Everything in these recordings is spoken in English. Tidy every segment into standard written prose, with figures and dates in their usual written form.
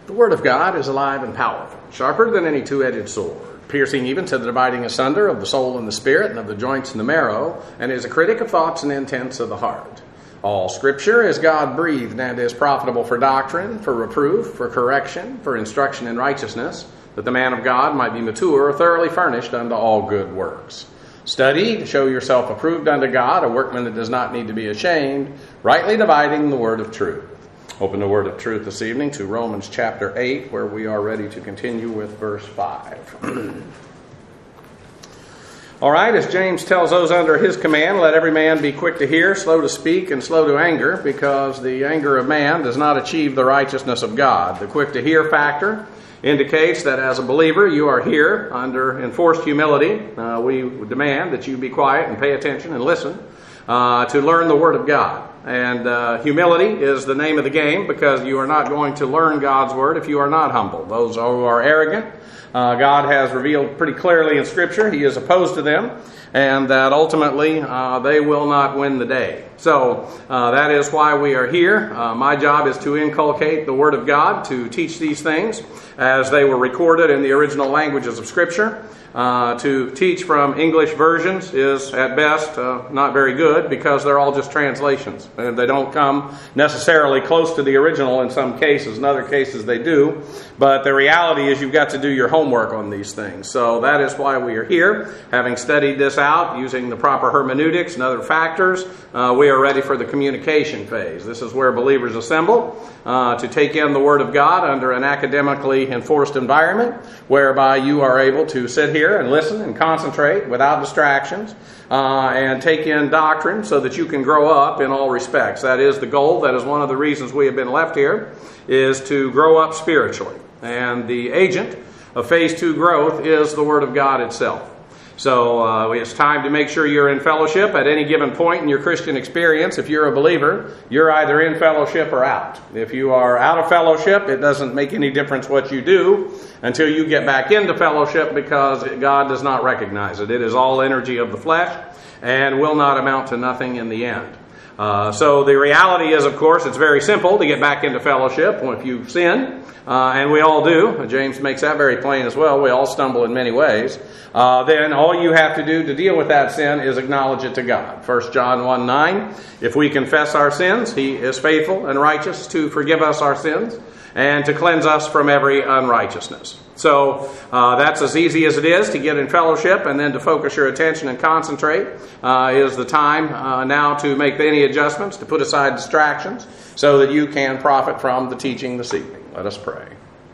The Word of God is alive and powerful, sharper than any two-edged sword, piercing even to the dividing asunder of the soul and the spirit and of the joints and the marrow, and is a critic of thoughts and intents of the heart. All Scripture is God-breathed and is profitable for doctrine, for reproof, for correction, for instruction in righteousness, that the man of God might be mature, thoroughly furnished unto all good works. Study to show yourself approved unto God, a workman that does not need to be ashamed, rightly dividing the word of truth. Open the word of truth this evening to Romans chapter 8, where we are ready to continue with verse 5. All right, as James tells those under his command, let every man be quick to hear, slow to speak, and slow to anger, because the anger of man does not achieve the righteousness of God. The quick to hear factor indicates that as a believer, you are here under enforced humility. We demand that you be quiet and pay attention and listen to learn the Word of God. And humility is the name of the game, because you are not going to learn God's Word if you are not humble. Those who are arrogant, God has revealed pretty clearly in Scripture He is opposed to them, and that ultimately they will not win the day. So that is why we are here. My job is to inculcate the Word of God, to teach these things as they were recorded in the original languages of Scripture. To teach from English versions is at best not very good, because they're all just translations. And they don't come necessarily close to the original in some cases. In other cases they do. But the reality is you've got to do your homework on these things. So that is why we are here. Having studied this out using the proper hermeneutics and other factors, we are ready for the communication phase. This is where believers assemble to take in the Word of God under an academically enforced environment, whereby you are able to sit here and listen and concentrate without distractions and take in doctrine so that you can grow up in all respects. That is the goal. That is one of the reasons we have been left here, is to grow up spiritually. And the agent of phase 2 growth is the Word of God itself. So it's time to make sure you're in fellowship at any given point in your Christian experience. If you're a believer, you're either in fellowship or out. If you are out of fellowship, it doesn't make any difference what you do until you get back into fellowship, because God does not recognize it. It is all energy of the flesh and will not amount to nothing in the end. So the reality is, of course, it's very simple to get back into fellowship. If you sin, and we all do, James makes that very plain as well, we all stumble in many ways, then all you have to do to deal with that sin is acknowledge it to God. 1 John 1:9, if we confess our sins, He is faithful and righteous to forgive us our sins and to cleanse us from every unrighteousness. So that's as easy as it is to get in fellowship, and then to focus your attention and concentrate is the time now to make any adjustments, to put aside distractions, so that you can profit from the teaching this evening. Let us pray.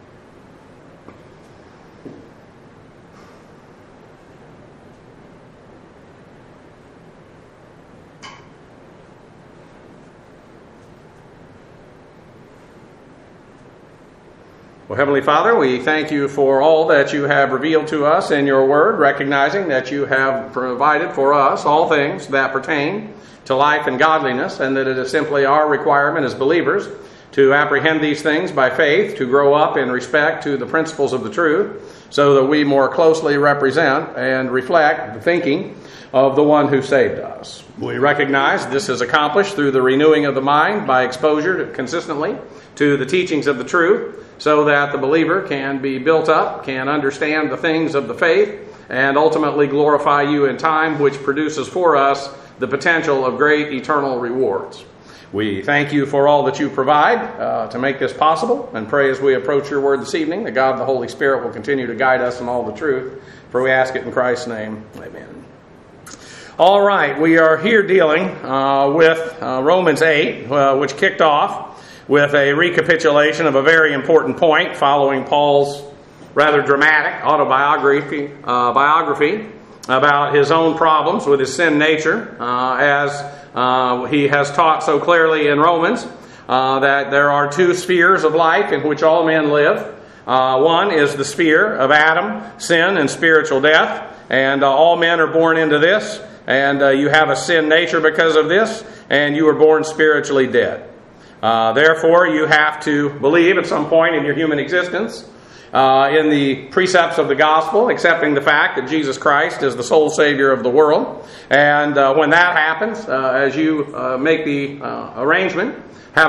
Well, Heavenly Father, we thank you for all that you have revealed to us in your word, recognizing that you have provided for us all things that pertain to life and godliness, and that it is simply our requirement as believers to apprehend these things by faith, to grow up in respect to the principles of the truth, so that we more closely represent and reflect the thinking of the one who saved us. We recognize this is accomplished through the renewing of the mind by exposure consistently to the teachings of the truth, so that the believer can be built up, can understand the things of the faith, and ultimately glorify you in time, which produces for us the potential of great eternal rewards. We thank you for all that you provide to make this possible, and pray as we approach your word this evening that God the Holy Spirit will continue to guide us in all the truth. For we ask it in Christ's name. Amen. All right, we are here dealing with Romans 8, which kicked off with a recapitulation of a very important point following Paul's rather dramatic autobiography about his own problems with his sin nature, as he has taught so clearly in Romans that there are two spheres of life in which all men live. One is the sphere of Adam, sin and spiritual death, and all men are born into this, and you have a sin nature because of this, and you are born spiritually dead. Therefore, you have to believe at some point in your human existence in the precepts of the gospel, accepting the fact that Jesus Christ is the sole Savior of the world. And when that happens, as you make the arrangement,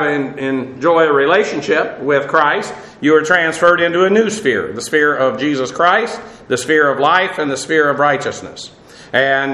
enjoy a relationship with Christ, you are transferred into a new sphere, the sphere of Jesus Christ, the sphere of life, and the sphere of righteousness. And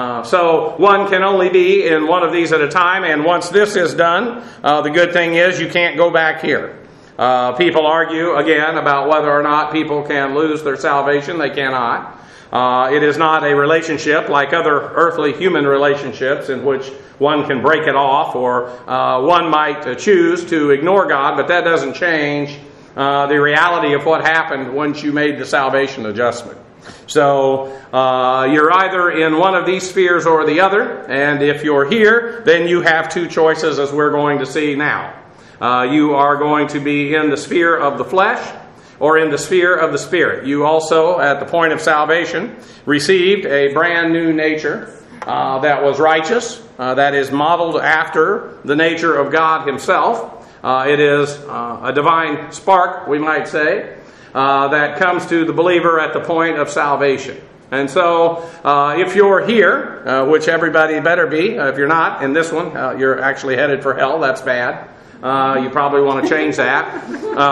so one can only be in one of these at a time, and once this is done, the good thing is you can't go back here. People argue, again, about whether or not people can lose their salvation. They cannot. It is not a relationship like other earthly human relationships in which one can break it off, or one might choose to ignore God, but that doesn't change the reality of what happened once you made the salvation adjustment. So you're either in one of these spheres or the other, and if you're here, then you have two choices, as we're going to see now. You are going to be in the sphere of the flesh or in the sphere of the Spirit. You also, at the point of salvation, received a brand new nature that was righteous, that is modeled after the nature of God Himself. It is a divine spark, we might say, that comes to the believer at the point of salvation. And so, if you're here, which everybody better be, if you're not in this one, you're actually headed for hell. That's bad. You probably want to change that.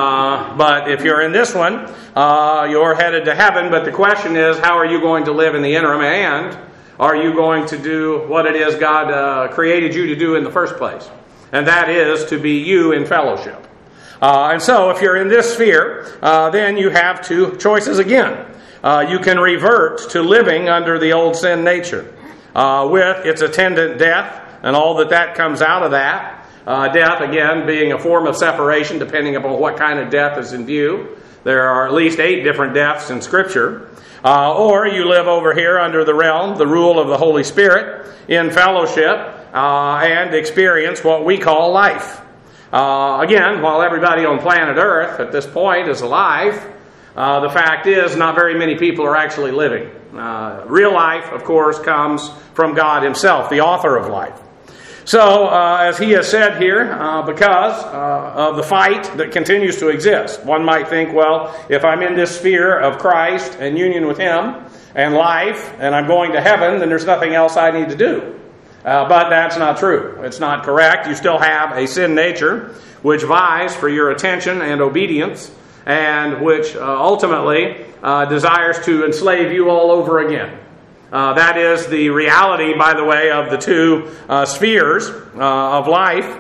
But if you're in this one, you're headed to heaven. But the question is, how are you going to live in the interim? And are you going to do what it is God created you to do in the first place? And that is to be you in fellowship. And so if you're in this sphere, then you have two choices again. You can revert to living under the old sin nature with its attendant death and all that comes out of that. Death, again, being a form of separation, depending upon what kind of death is in view. There are at least 8 different deaths in Scripture. Or you live over here under the realm, the rule of the Holy Spirit, in fellowship, and experience what we call life. Again, while everybody on planet Earth at this point is alive, the fact is not very many people are actually living. Real life, of course, comes from God Himself, the author of life. So, as he has said here, because of the fight that continues to exist, one might think, well, if I'm in this sphere of Christ and union with Him and life, and I'm going to heaven, then there's nothing else I need to do. But that's not true. It's not correct. You still have a sin nature which vies for your attention and obedience, and which ultimately desires to enslave you all over again. That is the reality, by the way, of the two spheres of life.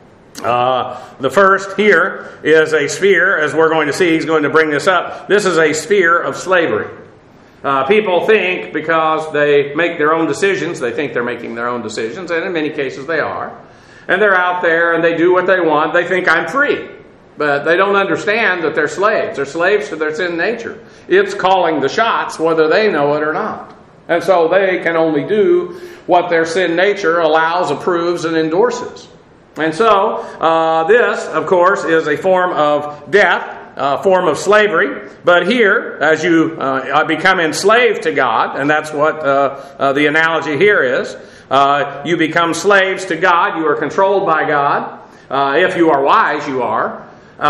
The first here is a sphere, as we're going to see, he's going to bring this up. This is a sphere of slavery. People think because they make their own decisions, they think they're making their own decisions, and in many cases they are. And they're out there and they do what they want. They think I'm free. But they don't understand that they're slaves. They're slaves to their sin nature. It's calling the shots whether they know it or not. And so they can only do what their sin nature allows, approves, and endorses. And so this, of course, is a form of death, a form of slavery. But here, as you become enslaved to God, and that's what the analogy here is, you become slaves to God. You are controlled by God. If you are wise, you are.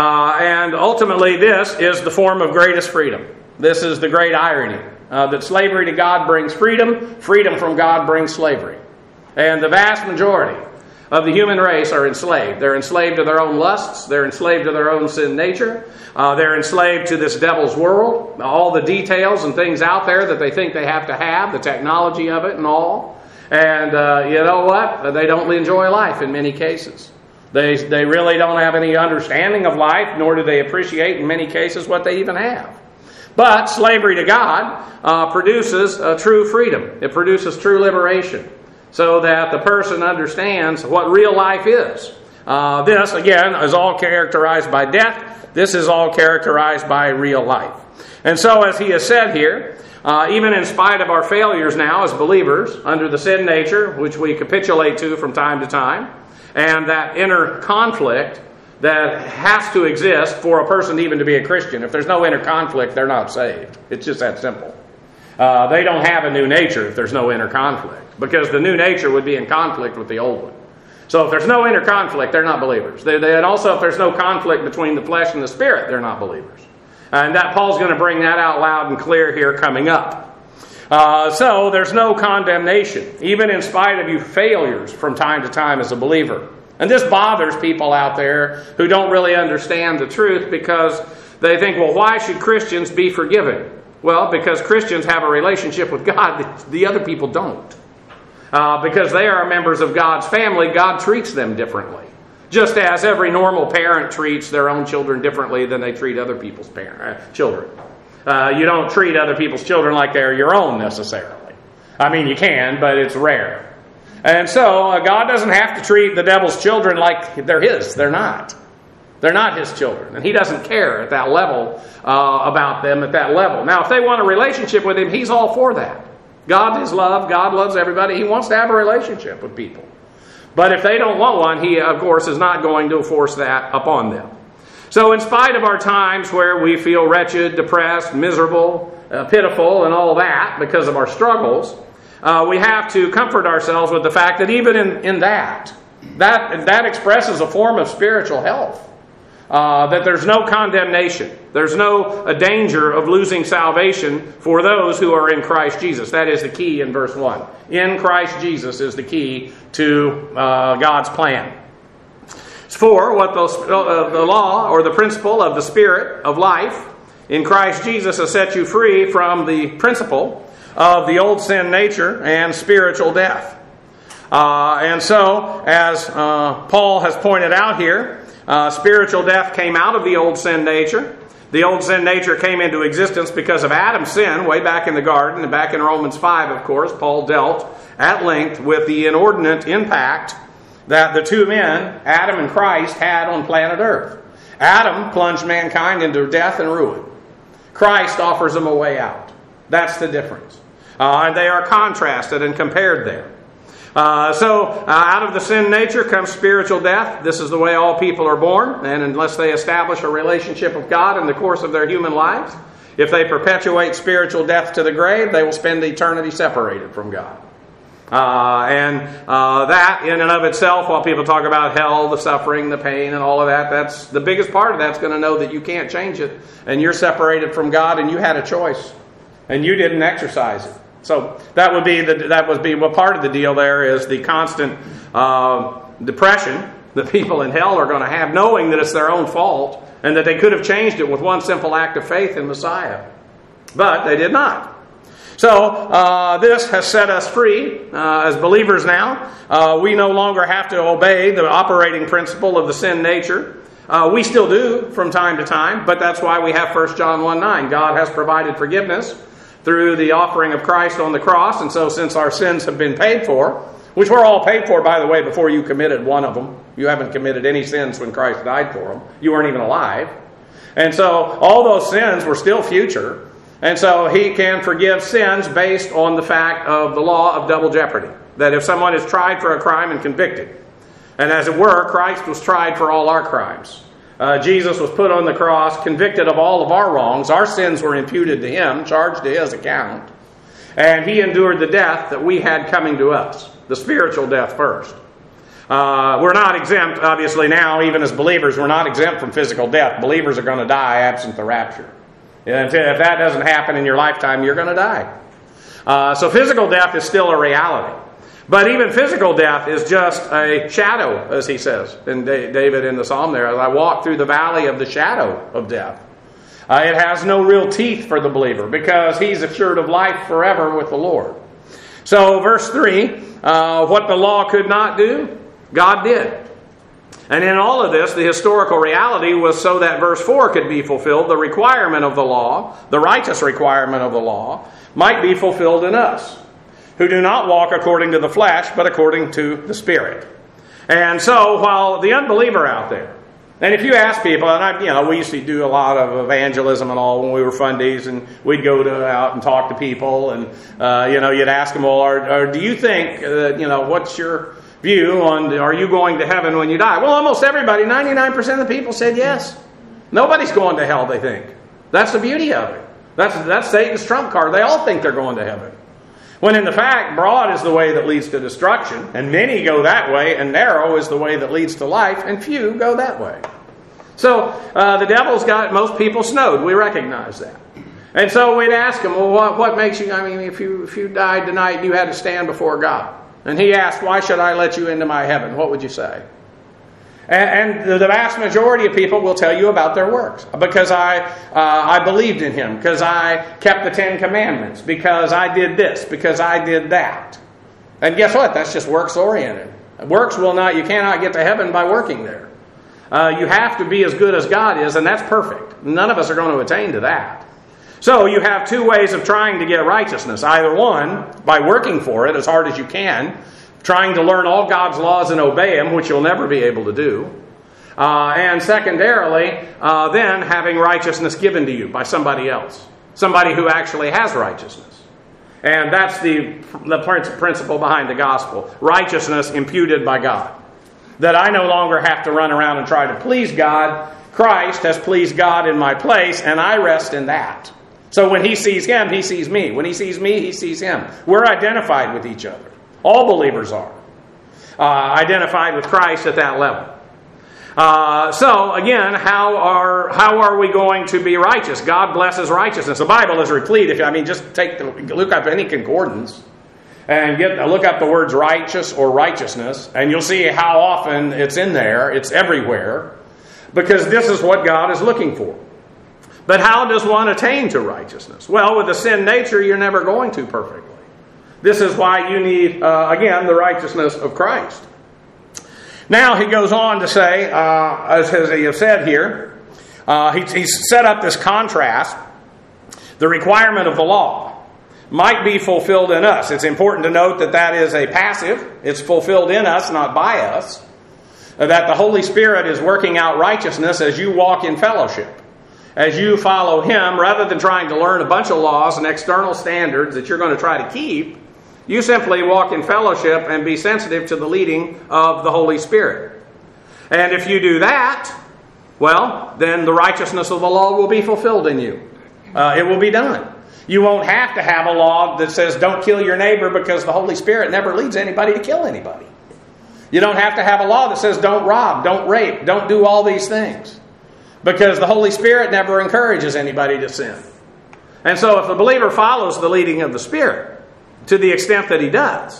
And ultimately, this is the form of greatest freedom. This is the great irony. That slavery to God brings freedom, freedom from God brings slavery. And the vast majority of the human race are enslaved. They're enslaved to their own lusts. They're enslaved to their own sin nature. They're enslaved to this devil's world. All the details and things out there that they think they have to have, the technology of it and all. And you know what? They don't enjoy life in many cases. They really don't have any understanding of life, nor do they appreciate in many cases what they even have. But slavery to God produces true freedom. It produces true liberation, so that the person understands what real life is. This, again, is all characterized by death. This is all characterized by real life. And so, as he has said here, even in spite of our failures now as believers, under the sin nature, which we capitulate to from time to time, and that inner conflict that has to exist for a person even to be a Christian. If there's no inner conflict, they're not saved. It's just that simple. They don't have a new nature if there's no inner conflict, because the new nature would be in conflict with the old one. So if there's no inner conflict, they're not believers. And also, if there's no conflict between the flesh and the spirit, they're not believers. And that Paul's going to bring that out loud and clear here coming up. So there's no condemnation, even in spite of your failures from time to time as a believer. And this bothers people out there who don't really understand the truth, because they think, well, why should Christians be forgiven? Well, because Christians have a relationship with God that the other people don't. Because they are members of God's family, God treats them differently. Just as every normal parent treats their own children differently than they treat other people's children. You don't treat other people's children like they're your own necessarily. I mean, you can, but it's rare. And so God doesn't have to treat the devil's children like they're his. They're not. They're not his children. And he doesn't care at that level about them at that level. Now, if they want a relationship with him, he's all for that. God is love. God loves everybody. He wants to have a relationship with people. But if they don't want one, he, of course, is not going to force that upon them. So in spite of our times where we feel wretched, depressed, miserable, pitiful, and all that because of our struggles, we have to comfort ourselves with the fact that even in that expresses a form of spiritual health. That there's no condemnation. There's no danger of losing salvation for those who are in Christ Jesus. That is the key in verse 1. In Christ Jesus is the key to God's plan. For what the law or the principle of the Spirit of life in Christ Jesus has set you free from the principle of the old sin nature and spiritual death. And so, as Paul has pointed out here, spiritual death came out of the old sin nature. The old sin nature came into existence because of Adam's sin way back in the garden. And back in Romans 5, of course, Paul dealt at length with the inordinate impact that the two men, Adam and Christ, had on planet Earth. Adam plunged mankind into death and ruin. Christ offers them a way out. That's the difference. And they are contrasted and compared there. So out of the sin nature comes spiritual death. This is the way all people are born. And unless they establish a relationship with God in the course of their human lives, if they perpetuate spiritual death to the grave, they will spend eternity separated from God. That in and of itself, while people talk about hell, the suffering, the pain, and all of that, that's the biggest part of that's going to know that you can't change it. And you're separated from God, and you had a choice. And you didn't exercise it. So that would be what part of the deal there is the constant depression that people in hell are going to have, knowing that it's their own fault and that they could have changed it with one simple act of faith in Messiah. But they did not. So this has set us free as believers now. We no longer have to obey the operating principle of the sin nature. We still do from time to time, but that's why we have 1 John 1:9. God has provided forgiveness through the offering of Christ on the cross. And so since our sins have been paid for, which were all paid for, by the way, before you committed one of them. You haven't committed any sins when Christ died for them. You weren't even alive. And so all those sins were still future. And so he can forgive sins based on the fact of the law of double jeopardy. That if someone is tried for a crime and convicted, and as it were, Christ was tried for all our crimes. Jesus was put on the cross, convicted of all of our wrongs. Our sins were imputed to him, charged to his account. And he endured the death that we had coming to us. The spiritual death first. We're not exempt, obviously now, even as believers, we're not exempt from physical death. Believers are going to die absent the rapture. And if that doesn't happen in your lifetime, you're going to die. So physical death is still a reality. But even physical death is just a shadow, as he says in David in the Psalm there. As I walk through the valley of the shadow of death. It has no real teeth for the believer because he's assured of life forever with the Lord. So verse 3, what the law could not do, God did. And in all of this, the historical reality was so that verse 4 could be fulfilled. The requirement of the law, the righteous requirement of the law, might be fulfilled in us, who do not walk according to the flesh, but according to the Spirit. And so, while the unbeliever out there, and if you ask people, and we used to do a lot of evangelism and all when we were fundies, and we'd go out and talk to people, and you'd ask them, well, do you think, what's your view on, are you going to heaven when you die? Well, almost everybody, 99% of the people said yes. Nobody's going to hell, they think. That's the beauty of it. That's Satan's trump card. They all think they're going to heaven. When in the fact, broad is the way that leads to destruction, and many go that way, and narrow is the way that leads to life, and few go that way. So the devil's got most people snowed. We recognize that. And so we'd ask him, well, what makes you, if you died tonight and you had to stand before God, and he asked, why should I let you into my heaven? What would you say? And the vast majority of people will tell you about their works. Because I believed in him. Because I kept the 10 Commandments. Because I did this. Because I did that. And guess what? That's just works oriented. Works you cannot get to heaven by working there. You have to be as good as God is, and that's perfect. None of us are going to attain to that. So you have two ways of trying to get righteousness. Either one, by working for it as hard as you can, trying to learn all God's laws and obey them, which you'll never be able to do. And secondarily, then having righteousness given to you by somebody else. Somebody who actually has righteousness. And that's the principle behind the gospel. Righteousness imputed by God. That I no longer have to run around and try to please God. Christ has pleased God in my place, and I rest in that. So when he sees him, he sees me. When he sees me, he sees him. We're identified with each other. All believers are identified with Christ at that level. So again, how are we going to be righteous? God blesses righteousness. The Bible is replete. Just look up any concordance and look up the words righteous or righteousness, and you'll see how often it's in there. It's everywhere, because this is what God is looking for. But how does one attain to righteousness? Well, with the sin nature, you're never going to perfectly. This is why you need, again, the righteousness of Christ. Now he goes on to say, as he has said here, he's set up this contrast. The requirement of the law might be fulfilled in us. It's important to note that is a passive. It's fulfilled in us, not by us. That the Holy Spirit is working out righteousness as you walk in fellowship. As you follow him, rather than trying to learn a bunch of laws and external standards that you're going to try to keep, you simply walk in fellowship and be sensitive to the leading of the Holy Spirit. And if you do that, well, then the righteousness of the law will be fulfilled in you. It will be done. You won't have to have a law that says don't kill your neighbor, because the Holy Spirit never leads anybody to kill anybody. You don't have to have a law that says don't rob, don't rape, don't do all these things, because the Holy Spirit never encourages anybody to sin. And so if the believer follows the leading of the Spirit, to the extent that he does,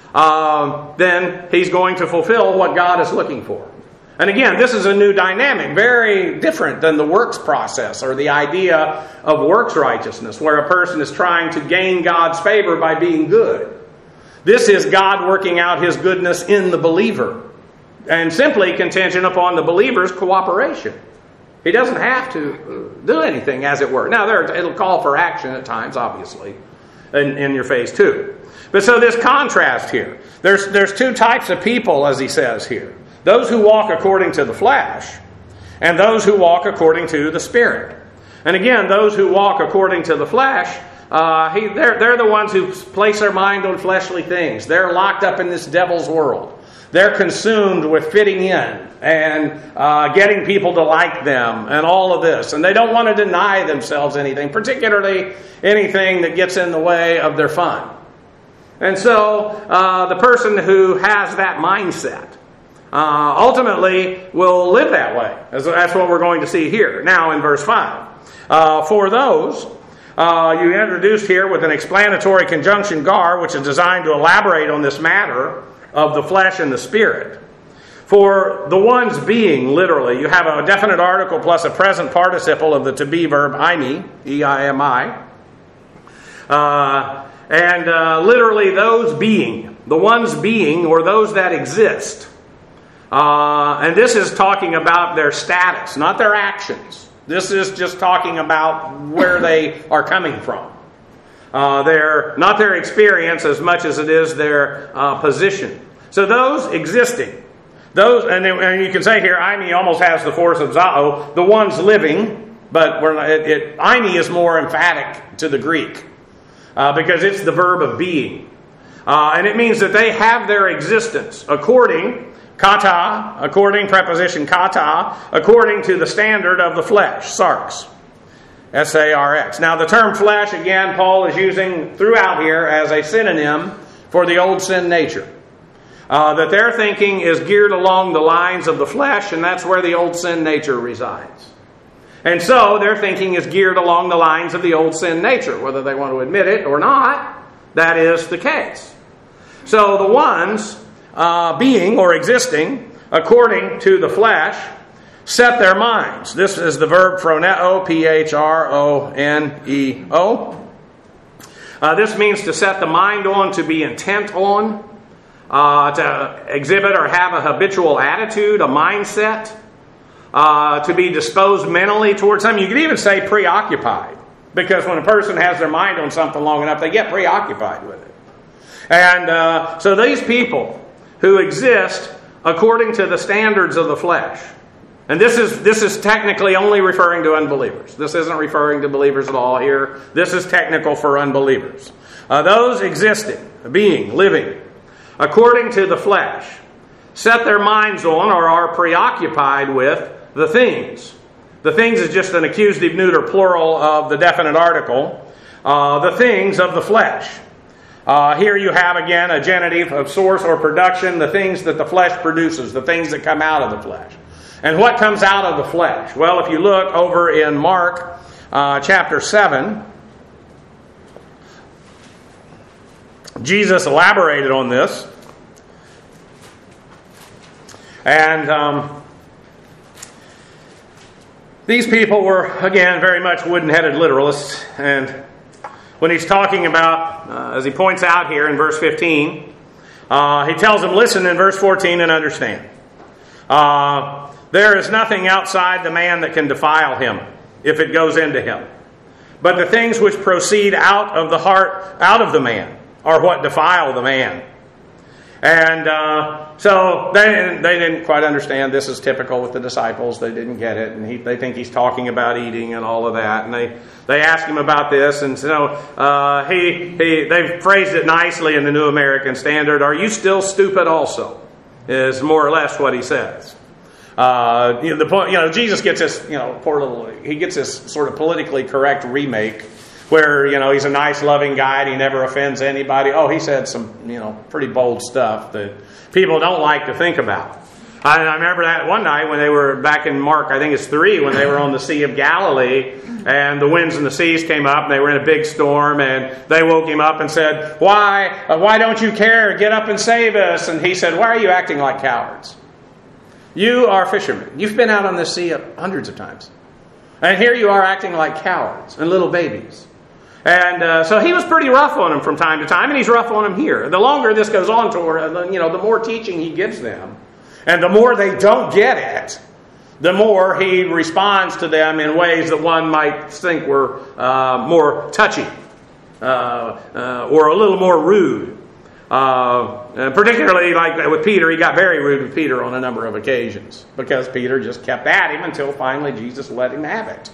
then he's going to fulfill what God is looking for. And again, this is a new dynamic, very different than the works process or the idea of works righteousness, where a person is trying to gain God's favor by being good. This is God working out his goodness in the believer, and simply contingent upon the believer's cooperation. He doesn't have to do anything, as it were. Now, it'll call for action at times, obviously, in your phase 2. But so this contrast here. There's two types of people, as he says here. Those who walk according to the flesh, and those who walk according to the Spirit. And again, those who walk according to the flesh, they're the ones who place their mind on fleshly things. They're locked up in this devil's world. They're consumed with fitting in and getting people to like them and all of this. And they don't want to deny themselves anything, particularly anything that gets in the way of their fun. And so the person who has that mindset ultimately will live that way. That's what we're going to see here. Now in verse 5. For those, you introduced here with an explanatory conjunction gar, which is designed to elaborate on this matter of the flesh and the Spirit. For the ones being, literally, you have a definite article plus a present participle of the to be verb eimi, E-I-M-I. And literally those being, the ones being, or those that exist. And this is talking about their status, not their actions. This is just talking about where they are coming from. Not their experience as much as it is their position. So those existing, and you can say here, eimi almost has the force of zao, the ones living, but eimi is more emphatic to the Greek because it's the verb of being. And it means that they have their existence according preposition kata, according to the standard of the flesh, sarx. S-A-R-X. Now the term flesh, again, Paul is using throughout here as a synonym for the old sin nature. that their thinking is geared along the lines of the flesh, and that's where the old sin nature resides. And so their thinking is geared along the lines of the old sin nature, whether they want to admit it or not. That is the case. So the ones being or existing according to the flesh set their minds. This is the verb phroneo, P-H-R-O-N-E-O. This means to set the mind on, to be intent on, to exhibit or have a habitual attitude, a mindset, to be disposed mentally towards something. You could even say preoccupied, because when a person has their mind on something long enough, they get preoccupied with it. And so these people who exist according to the standards of the flesh, and this is technically only referring to unbelievers. This isn't referring to believers at all here. This is technical for unbelievers. Those existing, being, living, according to the flesh, set their minds on or are preoccupied with the things. The things is just an accusative neuter plural of the definite article. The things of the flesh. Here you have again a genitive of source or production, the things that the flesh produces, the things that come out of the flesh. And what comes out of the flesh? Well, if you look over in Mark chapter 7, Jesus elaborated on this. And these people were, again, very much wooden-headed literalists. And when he's talking about, as he points out here in verse 15, he tells them, listen in verse 14 and understand. There is nothing outside the man that can defile him, if it goes into him. But the things which proceed out of the heart, out of the man, are what defile the man. And so they didn't quite understand. This is typical with the disciples. They didn't get it. And they think he's talking about eating and all of that. And they ask him about this. And so they've phrased it nicely in the New American Standard. Are you still stupid also? Is more or less what he says. The point, Jesus gets this, poor little, he gets this sort of politically correct remake where, he's a nice, loving guy and he never offends anybody. Oh, he said some, pretty bold stuff that people don't like to think about. I remember that one night when they were back in Mark, I think it's 3, when they were on the Sea of Galilee and the winds and the seas came up and they were in a big storm and they woke him up and said, why don't you care? Get up and save us. And he said, why are you acting like cowards? You are fishermen. You've been out on the sea hundreds of times. And here you are acting like cowards and little babies. And so he was pretty rough on them from time to time, and he's rough on them here. The longer this goes on toward, the more teaching he gives them, and the more they don't get it, the more he responds to them in ways that one might think were more touchy or a little more rude. Particularly like with Peter, he got very rude with Peter on a number of occasions because Peter just kept at him until finally Jesus let him have it.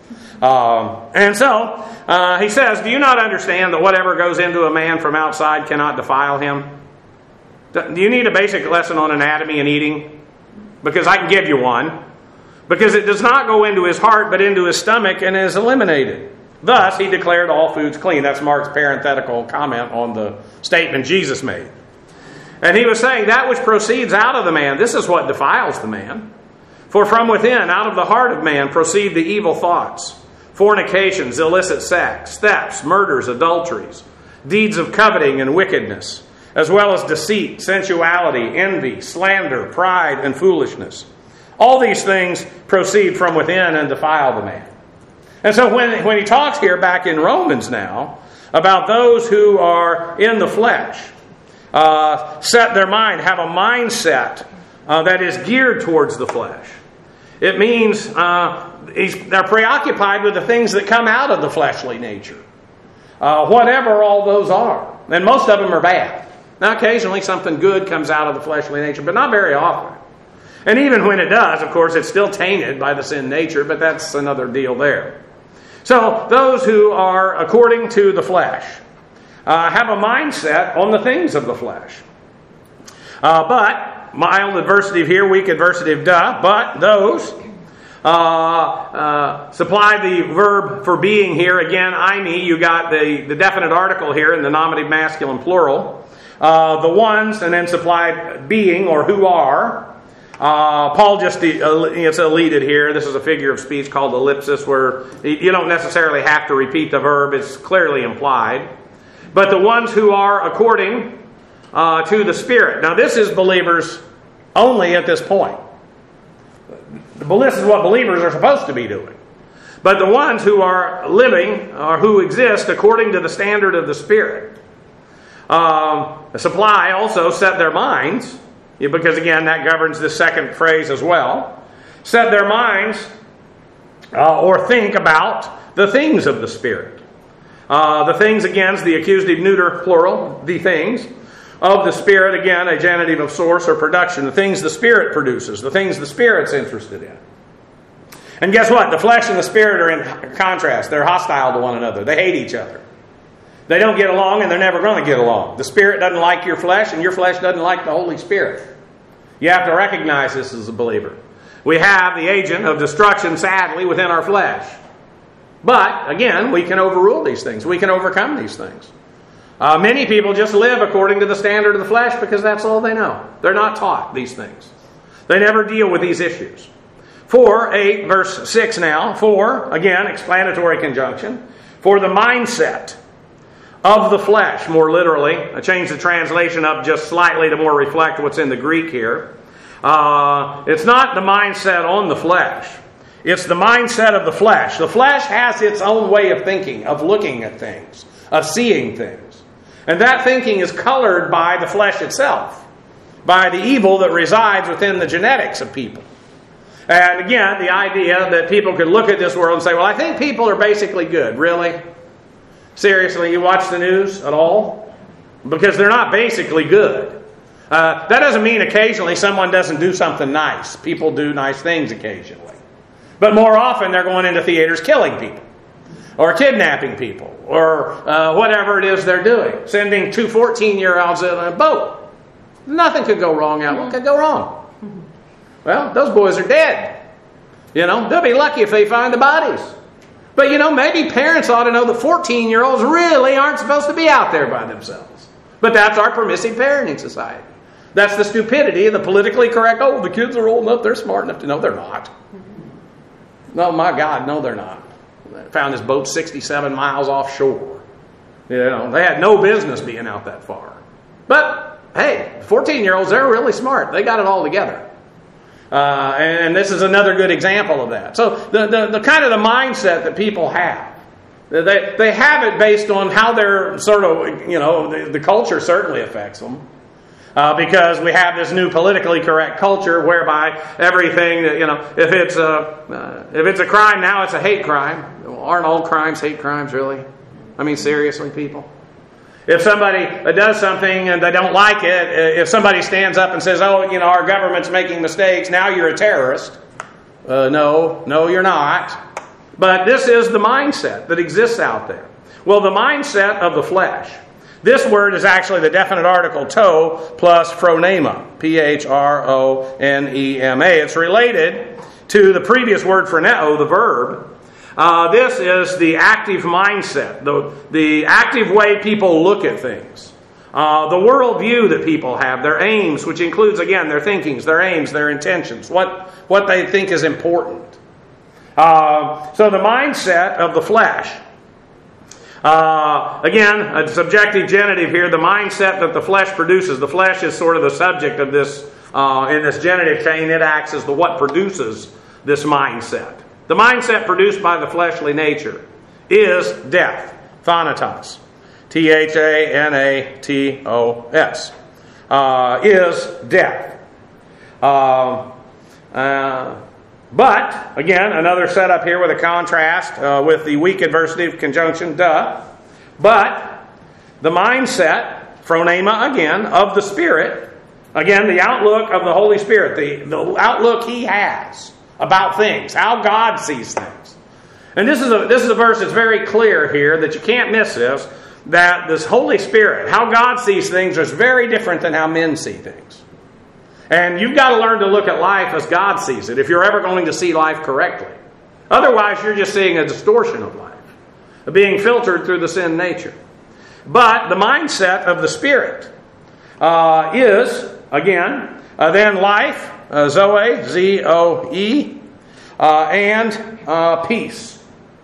And so he says, do you not understand that whatever goes into a man from outside cannot defile him? Do you need a basic lesson on anatomy and eating? Because I can give you one. Because it does not go into his heart but into his stomach and is eliminated. Thus, he declared all foods clean. That's Mark's parenthetical comment on the statement Jesus made. And he was saying that which proceeds out of the man, this is what defiles the man. For from within, out of the heart of man, proceed the evil thoughts, fornications, illicit sex, thefts, murders, adulteries, deeds of coveting and wickedness, as well as deceit, sensuality, envy, slander, pride, and foolishness. All these things proceed from within and defile the man. And so when he talks here back in Romans now about those who are in the flesh, set their mind, have a mindset that is geared towards the flesh. It means they're preoccupied with the things that come out of the fleshly nature. Whatever all those are. And most of them are bad. Now occasionally something good comes out of the fleshly nature, but not very often. And even when it does, of course, it's still tainted by the sin nature, but that's another deal there. So those who are according to the flesh have a mindset on the things of the flesh. But, mild adversative here, weak adversative but those supply the verb for being here. Again, I, me, you got the definite article here in the nominative masculine plural. The ones, and then supplied being or who are. Paul just, it's elided here. This is a figure of speech called ellipsis, where you don't necessarily have to repeat the verb. It's clearly implied. But the ones who are according to the Spirit. Now this is believers only at this point. This is what believers are supposed to be doing. But the ones who are living, or who exist according to the standard of the Spirit, supply also set their minds, because again that governs this second phrase as well, set their minds or think about the things of the Spirit. The things, again, is the accusative neuter plural, the things of the Spirit, again, a genitive of source or production, the things the Spirit produces, the things the Spirit's interested in. And guess what? The flesh and the Spirit are in contrast. They're hostile to one another. They hate each other. They don't get along, and they're never going to get along. The Spirit doesn't like your flesh, and your flesh doesn't like the Holy Spirit. You have to recognize this as a believer. We have the agent of destruction, sadly, within our flesh. But, again, we can overrule these things. We can overcome these things. Many people just live according to the standard of the flesh because that's all they know. They're not taught these things. They never deal with these issues. 8 verse 6 now. For, again, explanatory conjunction. For the mindset of the flesh, more literally. I changed the translation up just slightly to more reflect what's in the Greek here. It's not the mindset on the flesh. It's the mindset of the flesh. The flesh has its own way of thinking, of looking at things, of seeing things. And that thinking is colored by the flesh itself, by the evil that resides within the genetics of people. And again, the idea that people could look at this world and say, well, I think people are basically good. Really? Seriously, you watch the news at all? Because they're not basically good. That doesn't mean occasionally someone doesn't do something nice. People do nice things occasionally. But more often they're going into theaters killing people, or kidnapping people, or whatever it is they're doing. Sending 2 14-year-olds in a boat. Nothing could go wrong out. What could go wrong? Well, those boys are dead. They'll be lucky if they find the bodies. But maybe parents ought to know the 14-year-olds really aren't supposed to be out there by themselves. But that's our permissive parenting society. That's the stupidity of the politically correct, the kids are old enough, they're smart enough to know. They're not. No, my God, no, they're not. They found this boat 67 miles offshore. They had no business being out that far. But, hey, 14-year-olds, they're really smart. They got it all together. And this is another good example of that. So the kind of the mindset that people have, they have it based on how they're sort of, the culture certainly affects them. Because we have this new politically correct culture whereby everything that, if it's a crime now, it's a hate crime. Aren't all crimes hate crimes, really? I mean, seriously, people? If somebody does something and they don't like it, if somebody stands up and says, our government's making mistakes, now you're a terrorist. No, you're not. But this is the mindset that exists out there. Well, the mindset of the flesh. This word is actually the definite article to plus phronema. Phronema. It's related to the previous word phroneo, the verb. This is the active mindset, the active way people look at things. The worldview that people have, their aims, which includes, again, their thinkings, their aims, their intentions, what they think is important. So the mindset of the flesh. Again, a subjective genitive here, the mindset that the flesh produces. The flesh is sort of the subject of this, in this genitive chain. It acts as the what produces this mindset. The mindset produced by the fleshly nature is death. Thanatos. Thanatos. Is death. But, again, another setup here with a contrast with the weak adversative conjunction, But the mindset, phronema again, of the Spirit, again, the outlook of the Holy Spirit, the outlook He has about things, how God sees things. And this is a verse that's very clear here, that you can't miss this, that this Holy Spirit, how God sees things is very different than how men see things. And you've got to learn to look at life as God sees it if you're ever going to see life correctly. Otherwise, you're just seeing a distortion of life, being filtered through the sin nature. But the mindset of the Spirit is, again, then life, Zoe, Z-O-E, and peace.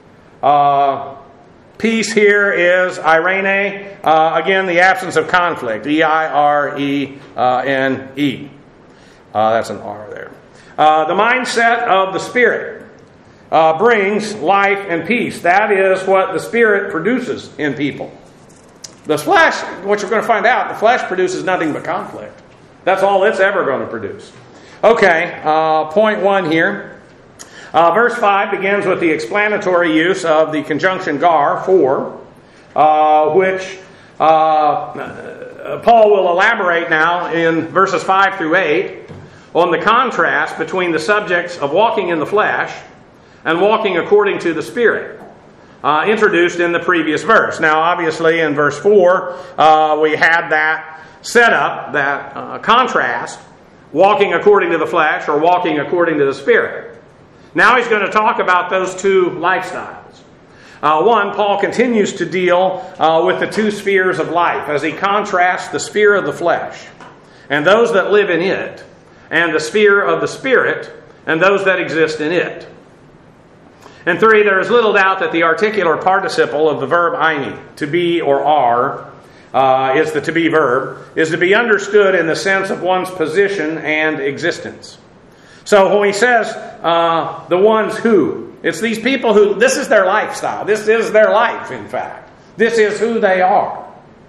Peace here is Irene, again, the absence of conflict, E-I-R-E-N-E. That's an R there. The mindset of the Spirit brings life and peace. That is what the Spirit produces in people. The flesh, what you're going to find out, the flesh produces nothing but conflict. That's all it's ever going to produce. Okay, point 1 here. Verse 5 begins with the explanatory use of the conjunction gar, for, which Paul will elaborate now in verses 5 through 8 on the contrast between the subjects of walking in the flesh and walking according to the Spirit, introduced in the previous verse. Now, obviously, in verse 4, we had that setup, that contrast, walking according to the flesh or walking according to the Spirit. Now he's going to talk about those two lifestyles. One, Paul continues to deal with the two spheres of life as he contrasts the sphere of the flesh and those that live in it, and the sphere of the Spirit and those that exist in it. And 3, there is little doubt that the articular participle of the verb eini, to be or are, is the to be verb, is to be understood in the sense of one's position and existence. So when he says the ones who, it's these people who, this is their lifestyle. This is their life, in fact. This is who they are.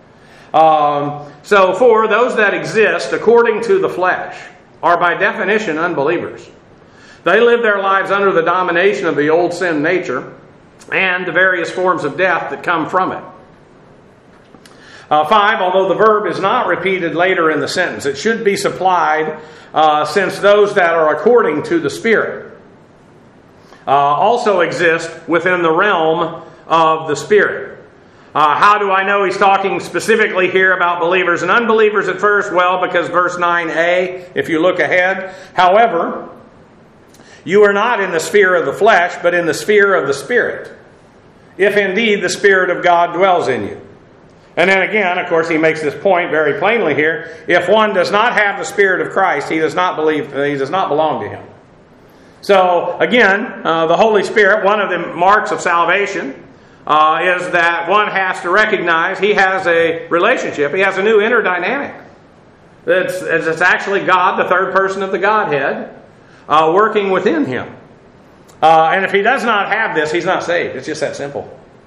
So for those that exist according to the flesh are by definition unbelievers. They live their lives under the domination of the old sin nature and the various forms of death that come from it. 5, although the verb is not repeated later in the sentence, it should be supplied since those that are according to the Spirit also exist within the realm of the Spirit. How do I know he's talking specifically here about believers and unbelievers at first? Well, because verse 9a, if you look ahead, however, you are not in the sphere of the flesh, but in the sphere of the Spirit, if indeed the Spirit of God dwells in you. And then again, of course, he makes this point very plainly here. If one does not have the Spirit of Christ, he does not belong to him. So again, the Holy Spirit, one of the marks of salvation, is that one has to recognize he has a relationship. He has a new inner dynamic. It's actually God, the third person of the Godhead, working within him. And if he does not have this, he's not saved. It's just that simple.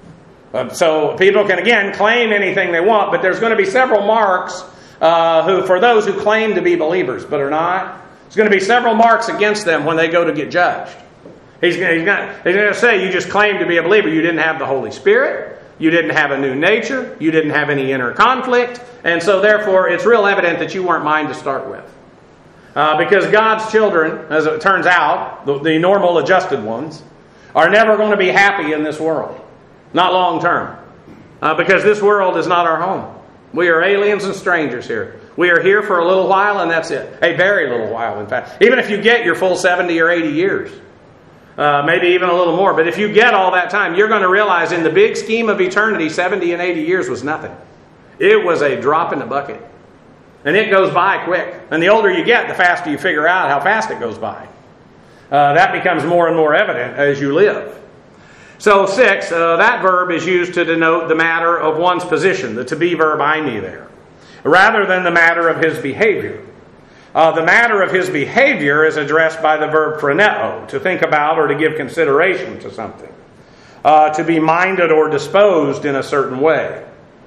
So people can, again, claim anything they want, but there's going to be several marks for those who claim to be believers but are not. There's going to be several marks against them when they go to get judged. He's going to say, you just claim to be a believer. You didn't have the Holy Spirit. You didn't have a new nature. You didn't have any inner conflict. And so therefore, it's real evident that you weren't mine to start with. Because God's children, as it turns out, the normal adjusted ones, are never going to be happy in this world. Not long term. Because this world is not our home. We are aliens and strangers here. We are here for a little while and that's it. A very little while, in fact. Even if you get your full 70 or 80 years. Maybe even a little more. But if you get all that time, you're going to realize in the big scheme of eternity, 70 and 80 years was nothing. It was a drop in the bucket. And it goes by quick. And the older you get, the faster you figure out how fast it goes by. That becomes more and more evident as you live. So 6, that verb is used to denote the matter of one's position, the to be verb eini there, rather than the matter of his behavior. The matter of his behavior is addressed by the verb phroneo, to think about or to give consideration to something, to be minded or disposed in a certain way.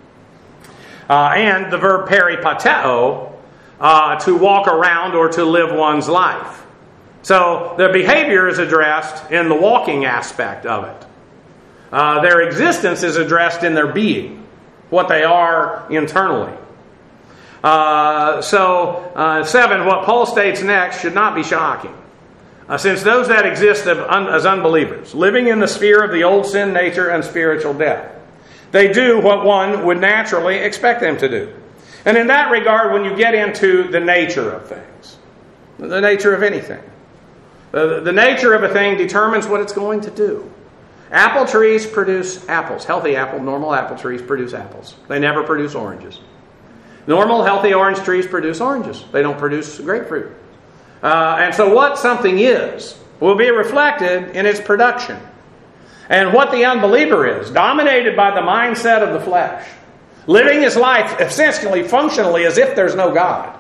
And the verb peripateo, to walk around or to live one's life. So the behavior is addressed in the walking aspect of it. Their existence is addressed in their being, what they are internally. 7, what Paul states next should not be shocking. Since those that exist as unbelievers, living in the sphere of the old sin nature and spiritual death, they do what one would naturally expect them to do. And in that regard, when you get into the nature of things, the nature of anything, the nature of a thing determines what it's going to do. Apple trees produce apples. Healthy apple, normal apple trees produce apples. They never produce oranges. Normal, healthy orange trees produce oranges. They don't produce grapefruit. And so what something is will be reflected in its production. And what the unbeliever is, dominated by the mindset of the flesh, living his life essentially, functionally, as if there's no God.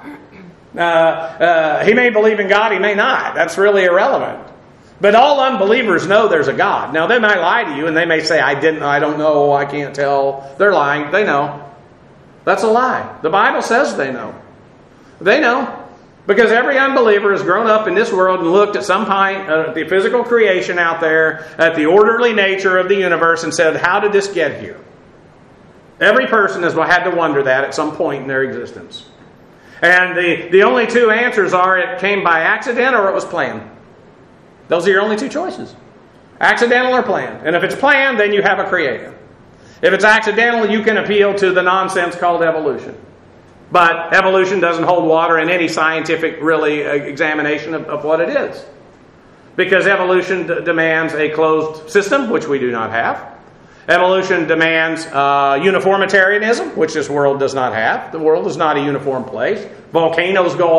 He may believe in God, he may not. That's really irrelevant. But all unbelievers know there's a God. Now, they might lie to you and they may say, I don't know, I can't tell. They're lying. They know. That's a lie. The Bible says they know. They know. Because every unbeliever has grown up in this world and looked at some point at the physical creation out there, at the orderly nature of the universe, and said, how did this get here? Every person has had to wonder that at some point in their existence. And the only two answers are it came by accident or it was planned. Those are your only two choices. Accidental or planned. And if it's planned, then you have a creator. If it's accidental, you can appeal to the nonsense called evolution. But evolution doesn't hold water in any scientific, really, examination of what it is. Because evolution demands a closed system, which we do not have. Evolution demands uniformitarianism, which this world does not have. The world is not a uniform place. Volcanoes go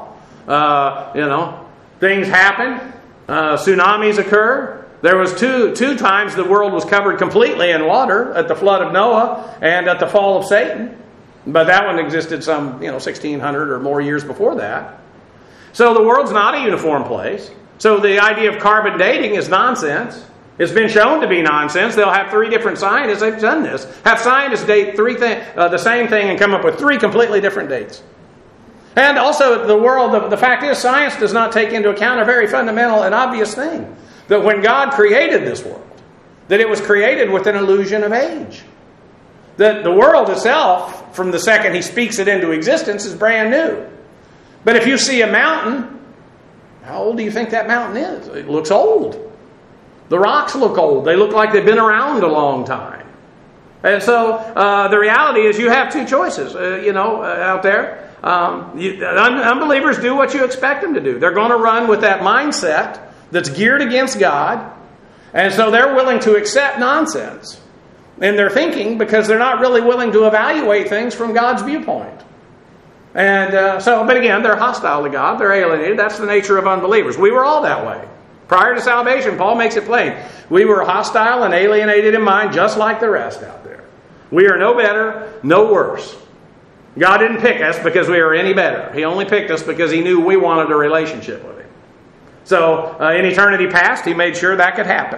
off. Things happen. Tsunamis occur. There was two times the world was covered completely in water, at the flood of Noah and at the fall of Satan. But that one existed some 1,600 or more years before that. So the world's not a uniform place. So the idea of carbon dating is nonsense. It's been shown to be nonsense. They'll have 3 different scientists. They've done this. Have scientists date the same thing and come up with 3 completely different dates. And also the world, the fact is science does not take into account a very fundamental and obvious thing. That when God created this world, that it was created with an illusion of age. That the world itself, from the second He speaks it into existence, is brand new. But if you see a mountain, how old do you think that mountain is? It looks old. The rocks look old. They look like they've been around a long time. And so the reality is you have 2 choices, out there. Unbelievers do what you expect them to do. They're going to run with that mindset that's geared against God. And so they're willing to accept nonsense in their thinking because they're not really willing to evaluate things from God's viewpoint. And but again, they're hostile to God. They're alienated. That's the nature of unbelievers. We were all that way. Prior to salvation, Paul makes it plain. We were hostile and alienated in mind just like the rest out there. We are no better, no worse. God didn't pick us because we were any better. He only picked us because He knew we wanted a relationship with Him. So in eternity past, He made sure that could happen.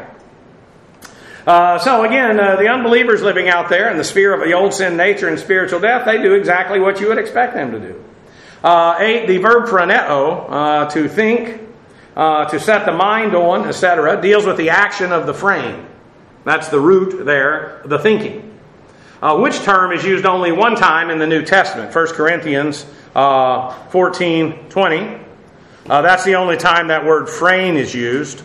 So again, the unbelievers living out there in the sphere of the old sin nature and spiritual death, they do exactly what you would expect them to do. 8, the verb phroneo, to think, to set the mind on, etc., deals with the action of the frame. That's the root there, the thinking. Which term is used only one time in the New Testament, 1 Corinthians 14:20. That's the only time that word frame is used.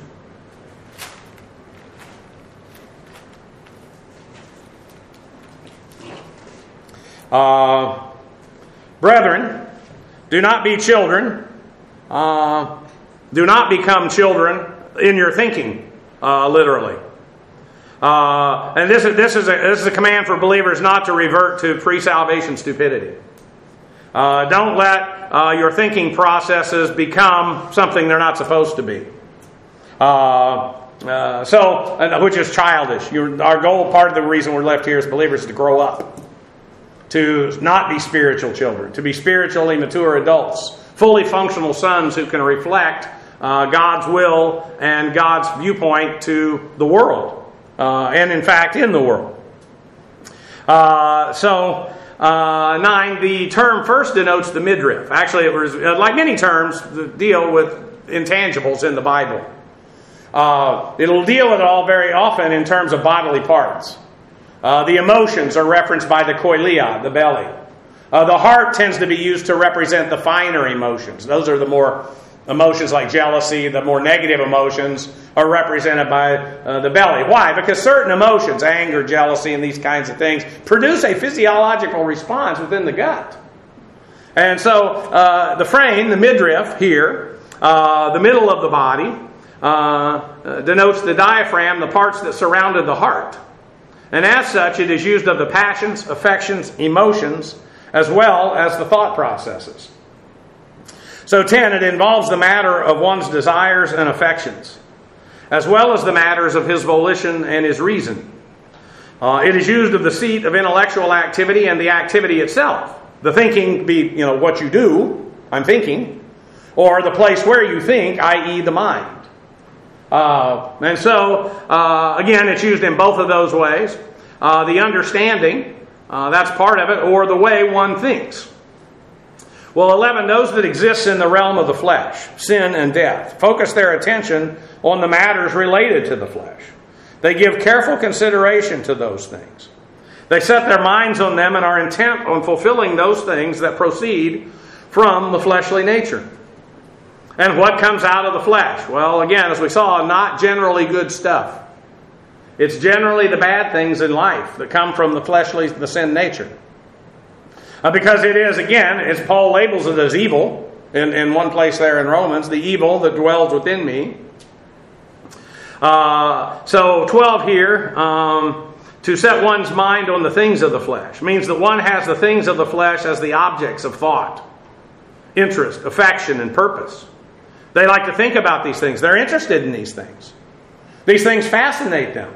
Brethren, do not be children. Do not become children in your thinking, literally. And this is a command for believers not to revert to pre-salvation stupidity. Don't let your thinking processes become something they're not supposed to be. Which is childish. Our goal, part of the reason we're left here as believers, is to grow up. To not be spiritual children. To be spiritually mature adults. Fully functional sons who can reflect God's will and God's viewpoint to the world. And in fact, in the world. 9, the term first denotes the midriff. Actually, it was like many terms that deal with intangibles in the Bible. It'll deal with it all very often in terms of bodily parts. The emotions are referenced by the koilia, the belly. The heart tends to be used to represent the finer emotions. Those are the more emotions like jealousy, the more negative emotions are represented by the belly. Why? Because certain emotions, anger, jealousy, and these kinds of things, produce a physiological response within the gut. And so the frame, the midriff here, the middle of the body, denotes the diaphragm, the parts that surrounded the heart. And as such, it is used of the passions, affections, emotions, as well as the thought processes. So 10, it involves the matter of one's desires and affections, as well as the matters of his volition and his reason. It is used of the seat of intellectual activity and the activity itself. The thinking be, what you do, I'm thinking, or the place where you think, i.e. the mind. And so, again, it's used in both of those ways. The understanding, that's part of it, or the way one thinks. Well, 11, those that exist in the realm of the flesh, sin and death, focus their attention on the matters related to the flesh. They give careful consideration to those things. They set their minds on them and are intent on fulfilling those things that proceed from the fleshly nature. And what comes out of the flesh? Well, again, as we saw, not generally good stuff. It's generally the bad things in life that come from the sin nature. Because it is, again, as Paul labels it as evil, in one place there in Romans, the evil that dwells within me. So 12 here, to set one's mind on the things of the flesh, means that one has the things of the flesh as the objects of thought, interest, affection, and purpose. They like to think about these things. They're interested in these things. These things fascinate them.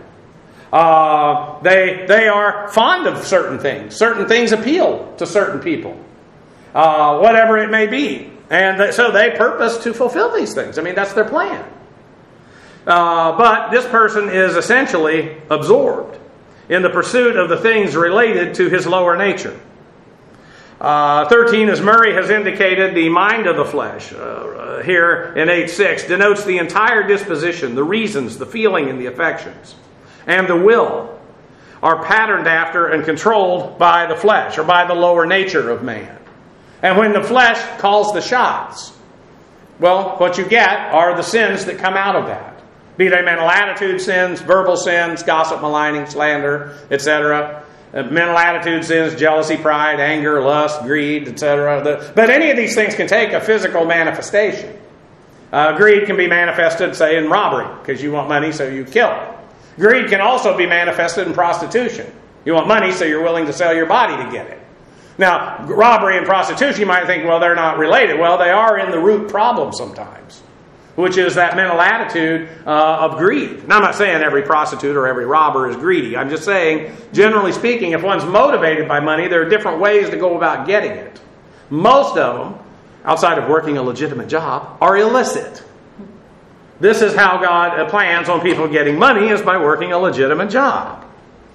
They are fond of certain things. Certain things appeal to certain people. Whatever it may be. And so they purpose to fulfill these things. I mean, that's their plan. But this person is essentially absorbed in the pursuit of the things related to his lower nature. 13, as Murray has indicated, the mind of the flesh, here in 8:6, denotes the entire disposition, the reasons, the feeling, and the affections. And the will are patterned after and controlled by the flesh, or by the lower nature of man. And when the flesh calls the shots, well, what you get are the sins that come out of that. Be they mental attitude sins, verbal sins, gossip, maligning, slander, etc. Mental attitude sins, jealousy, pride, anger, lust, greed, etc. But any of these things can take a physical manifestation. Greed can be manifested, say, in robbery, because you want money, so you kill. Greed can also be manifested in prostitution. You want money, so you're willing to sell your body to get it. Now, robbery and prostitution, you might think, well, they're not related. Well, they are in the root problem sometimes, which is that mental attitude of greed. Now, I'm not saying every prostitute or every robber is greedy. I'm just saying, generally speaking, if one's motivated by money, there are different ways to go about getting it. Most of them, outside of working a legitimate job, are illicit. This is how God plans on people getting money, is by working a legitimate job.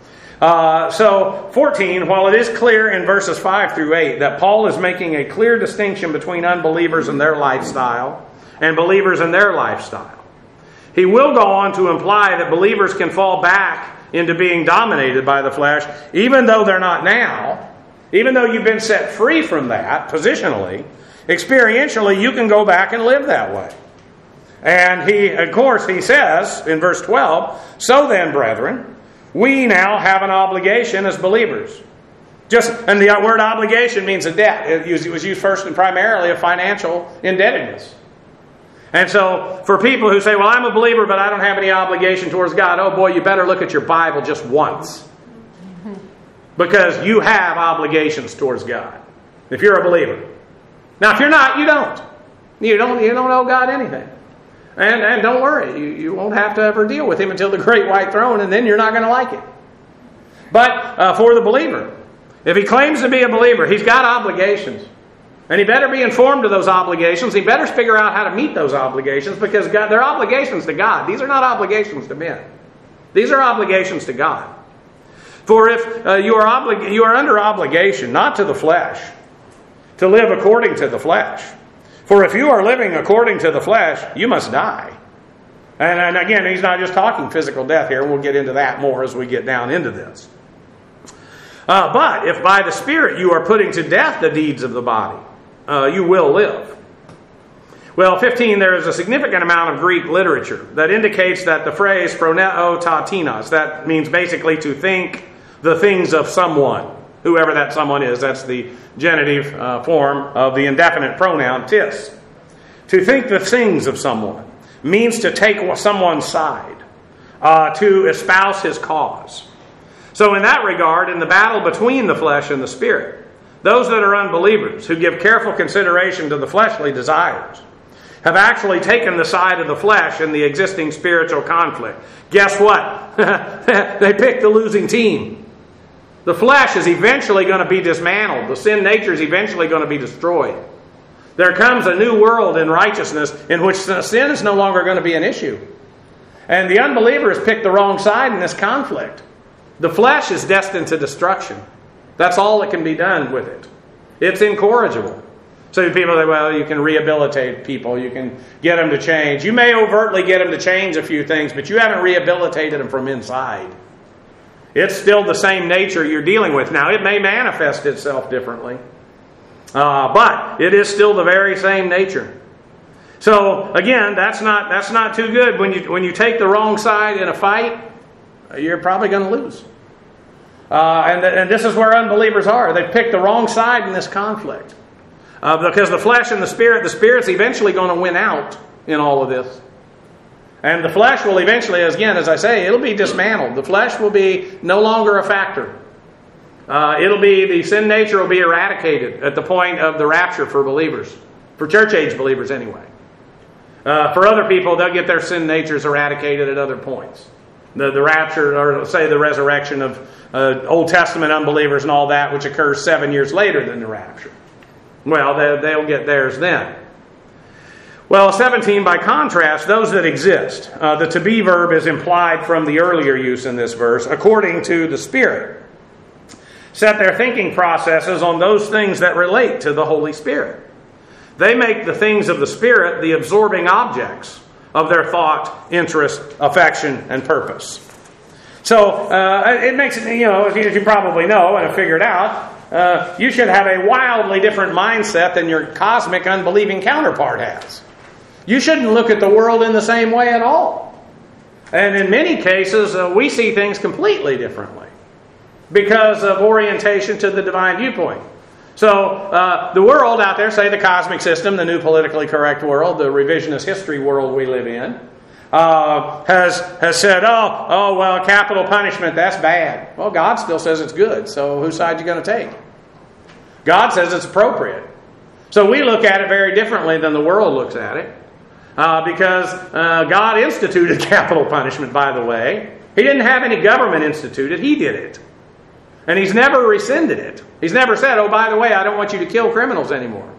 So 14, while it is clear in verses 5 through 8 that Paul is making a clear distinction between unbelievers and their lifestyle and believers in their lifestyle, he will go on to imply that believers can fall back into being dominated by the flesh, even though they're not now. Even though you've been set free from that, positionally, experientially, you can go back and live that way. And he says in verse 12, so then, brethren, we now have an obligation as believers. And the word obligation means a debt. It was used first and primarily of financial indebtedness. And so for people who say, well, I'm a believer, but I don't have any obligation towards God, oh boy, you better look at your Bible just once. Because you have obligations towards God, if you're a believer. Now, if you're not, you don't. You don't owe God anything. And don't worry, you won't have to ever deal with Him until the great white throne, and then you're not going to like it. But for the believer, if he claims to be a believer, he's got obligations. And he better be informed of those obligations. He better figure out how to meet those obligations, because they're obligations to God. These are not obligations to men. These are obligations to God. For if you are under obligation, not to the flesh, to live according to the flesh. For if you are living according to the flesh, you must die. And again, he's not just talking physical death here. We'll get into that more as we get down into this. But if by the Spirit you are putting to death the deeds of the body, you will live. Well, 15, there is a significant amount of Greek literature that indicates that the phrase phroneo ta tinos, that means basically to think the things of someone. Whoever that someone is, that's the genitive form of the indefinite pronoun tis. To think the things of someone means to take someone's side, to espouse his cause. So in that regard, in the battle between the flesh and the Spirit, those that are unbelievers, who give careful consideration to the fleshly desires, have actually taken the side of the flesh in the existing spiritual conflict. Guess what? They picked the losing team. The flesh is eventually going to be dismantled. The sin nature is eventually going to be destroyed. There comes a new world in righteousness in which sin is no longer going to be an issue. And the unbeliever has picked the wrong side in this conflict. The flesh is destined to destruction. That's all that can be done with it. It's incorrigible. So people say, well, you can rehabilitate people. You can get them to change. You may overtly get them to change a few things, but you haven't rehabilitated them from inside. It's still the same nature you're dealing with. Now, it may manifest itself differently, but it is still the very same nature. So, again, that's not too good. When you take the wrong side in a fight, you're probably going to lose. And this is where unbelievers are. They've picked the wrong side in this conflict. Because the flesh and the spirit's eventually going to win out in all of this. And the flesh will eventually, again, as I say, it'll be dismantled. The flesh will be no longer a factor. The sin nature will be eradicated at the point of the rapture for believers. For church age believers anyway. For other people, they'll get their sin natures eradicated at other points. The rapture, or say the resurrection of Old Testament unbelievers and all that, which occurs 7 years later than the rapture. Well, they'll get theirs then. Well, 17, by contrast, those that exist. The to be verb is implied from the earlier use in this verse, according to the Spirit. Set their thinking processes on those things that relate to the Holy Spirit. They make the things of the Spirit the absorbing objects of their thought, interest, affection, and purpose. So, it makes it, as you probably know and have figured out, you should have a wildly different mindset than your cosmic unbelieving counterpart has. You shouldn't look at the world in the same way at all. And in many cases, we see things completely differently because of orientation to the divine viewpoint. So, the world out there, say the cosmic system, the new politically correct world, the revisionist history world we live in, has said, well, capital punishment, that's bad. Well, God still says it's good, so whose side are you going to take? God says it's appropriate. So we look at it very differently than the world looks at it, because God instituted capital punishment, by the way. He didn't have any government instituted, He did it. And He's never rescinded it. He's never said, oh, by the way, I don't want you to kill criminals anymore.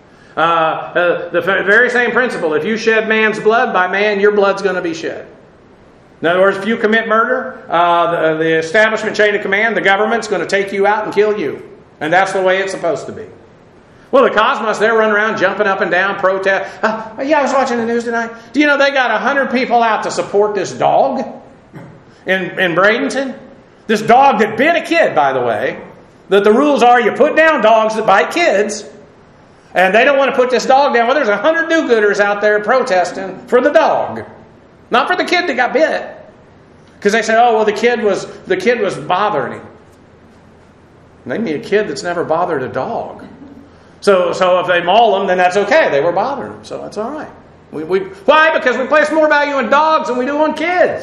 The very same principle. If you shed man's blood, by man, your blood's going to be shed. In other words, if you commit murder, the establishment chain of command, the government's going to take you out and kill you. And that's the way it's supposed to be. Well, the cosmos, they're running around jumping up and down, protest. I was watching the news tonight. Do you know they got 100 people out to support this dog in Bradenton? This dog that bit a kid, by the way. That the rules are you put down dogs that bite kids. And they don't want to put this dog down. Well, there's 100 do-gooders out there protesting for the dog. Not for the kid that got bit. Because they say, the kid was bothering him. And they mean a kid that's never bothered a dog. So if they maul them, then that's okay. They were bothering them, so that's all right. Why? Because we place more value on dogs than we do on kids.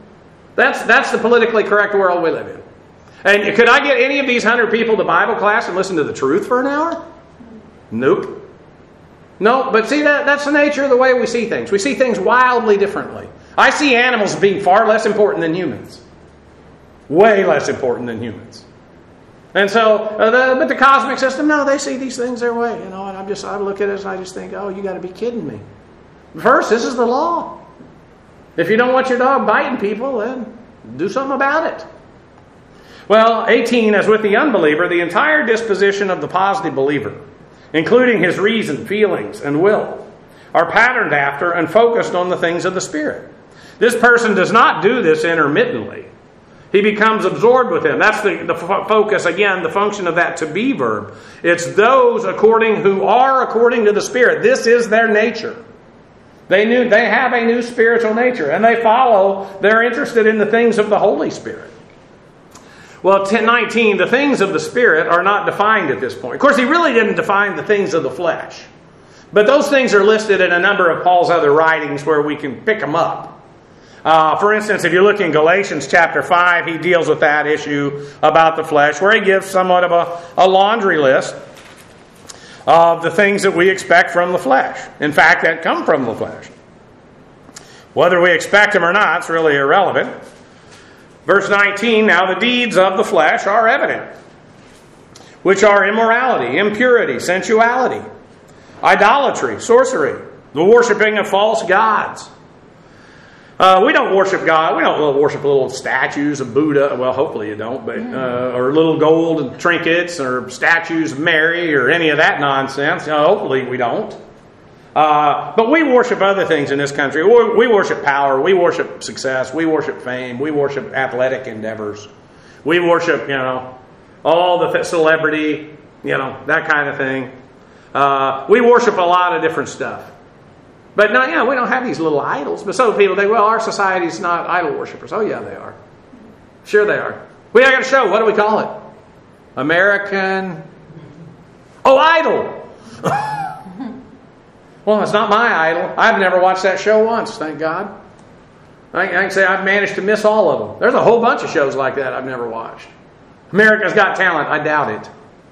That's the politically correct world we live in. And could I get any of these 100 people to Bible class and listen to the truth for an hour? Nope. No, but see, that's the nature of the way we see things. We see things wildly differently. I see animals as being far less important than humans. Way less important than humans. And so, but the cosmic system, no, they see these things their way. And I look at it and I just think, you got to be kidding me. First, this is the law. If you don't want your dog biting people, then do something about it. Well, 18, as with the unbeliever, the entire disposition of the positive believer, including his reason, feelings, and will, are patterned after and focused on the things of the Spirit. This person does not do this intermittently. He becomes absorbed with him. That's the focus, again, the function of that to be verb. It's those who are according to the Spirit. This is their nature. They have a new spiritual nature, and they're interested in the things of the Holy Spirit. Well, 19, the things of the Spirit are not defined at this point. Of course, he really didn't define the things of the flesh. But those things are listed in a number of Paul's other writings where we can pick them up. For instance, if you look in Galatians chapter 5, he deals with that issue about the flesh, where he gives somewhat of a laundry list of the things that we expect from the flesh. In fact, that come from the flesh. Whether we expect them or not, it's really irrelevant. Verse 19, now the deeds of the flesh are evident, which are immorality, impurity, sensuality, idolatry, sorcery, the worshiping of false gods. We don't worship God. We don't worship little statues of Buddha. Well, hopefully you don't, but or little gold trinkets or statues of Mary or any of that nonsense. Hopefully we don't. But we worship other things in this country. We worship power. We worship success. We worship fame. We worship athletic endeavors. We worship, all the celebrity, that kind of thing. We worship a lot of different stuff. But no, we don't have these little idols. But some people think, well, our society's not idol worshippers. Oh, yeah, they are. Sure they are. We got a show. What do we call it? American... Oh, Idol! Well, it's not my idol. I've never watched that show once, thank God. I can say I've managed to miss all of them. There's a whole bunch of shows like that I've never watched. America's Got Talent. I doubt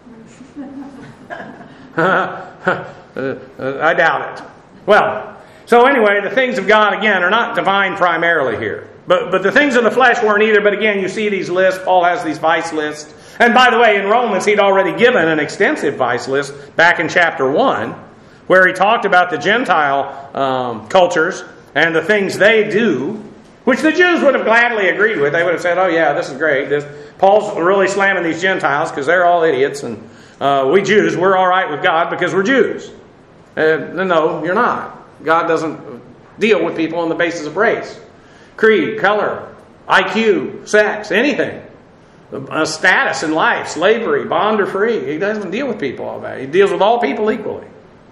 it. I doubt it. Well, so anyway, the things of God, again, are not divine primarily here. But the things of the flesh weren't either. But again, you see these lists. Paul has these vice lists. And by the way, in Romans, he'd already given an extensive vice list back in chapter 1, where he talked about the Gentile cultures and the things they do, which the Jews would have gladly agreed with. They would have said, oh yeah, this is great. Paul's really slamming these Gentiles because they're all idiots. And we Jews, we're all right with God because we're Jews. No, you're not. God doesn't deal with people on the basis of race, creed, color, IQ, sex, anything. Status in life, slavery, bond or free. He doesn't deal with people all that. He deals with all people equally.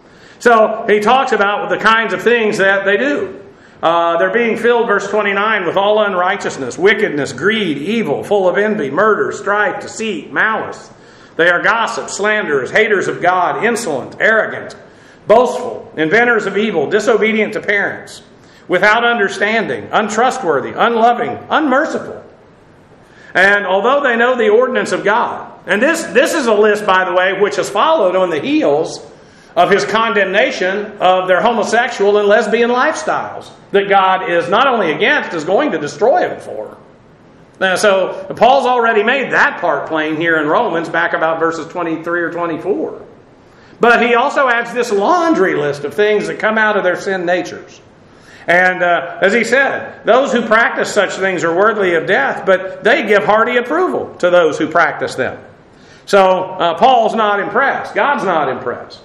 So he talks about the kinds of things that they do. They're being filled, verse 29, with all unrighteousness, wickedness, greed, evil, full of envy, murder, strife, deceit, malice. They are gossips, slanderers, haters of God, insolent, arrogant, boastful, inventors of evil, disobedient to parents, without understanding, untrustworthy, unloving, unmerciful. And although they know the ordinance of God, and this is a list, by the way, which has followed on the heels of his condemnation of their homosexual and lesbian lifestyles that God is not only against, is going to destroy them for. Now, so Paul's already made that part plain here in Romans, back about verses 23 or 24. But he also adds this laundry list of things that come out of their sin natures. And as he said, those who practice such things are worthy of death, but they give hearty approval to those who practice them. So Paul's not impressed. God's not impressed.